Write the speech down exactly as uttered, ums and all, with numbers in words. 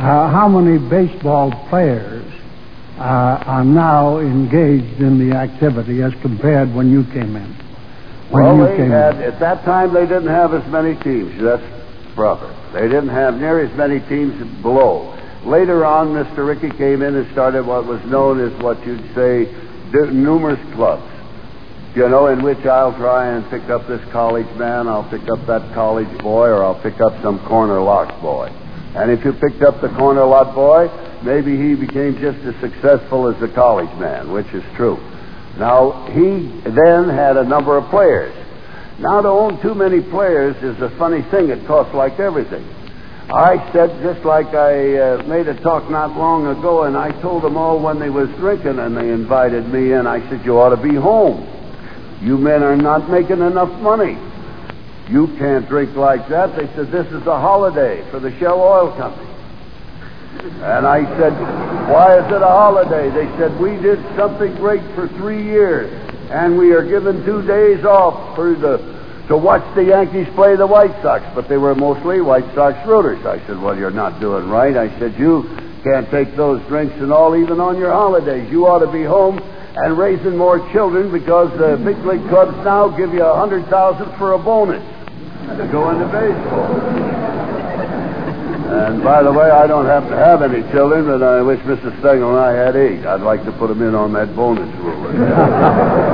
uh, how many baseball players uh, are now engaged in the activity as compared when you came in? When well, you they came had, in. at that time, they didn't have as many teams. That's proper. They didn't have near as many teams below. Later on, Mister Rickey came in and started what was known as what you'd say numerous clubs, you know, in which I'll try and pick up this college man, I'll pick up that college boy, or I'll pick up some corner lot boy. And if you picked up the corner lot boy, maybe he became just as successful as the college man, which is true. Now, he then had a number of players. Now, to own too many players is a funny thing. It costs like everything. I said, just like I uh, made a talk not long ago, and I told them all when they was drinking and they invited me in, I said, you ought to be home. You men are not making enough money. You can't drink like that. They said, this is a holiday for the Shell Oil Company. And I said, why is it a holiday? They said, we did something great for three years, and we are given two days off for the to watch the Yankees play the White Sox, but they were mostly White Sox rooters. I said, well, you're not doing right. I said, you can't take those drinks and all even on your holidays. You ought to be home and raising more children, because the big league clubs now give you a hundred thousand for a bonus to go into baseball. And by the way, I don't happen to have any children, but I wish Mister Stengel and I had eight. I'd like to put them in on that bonus rule.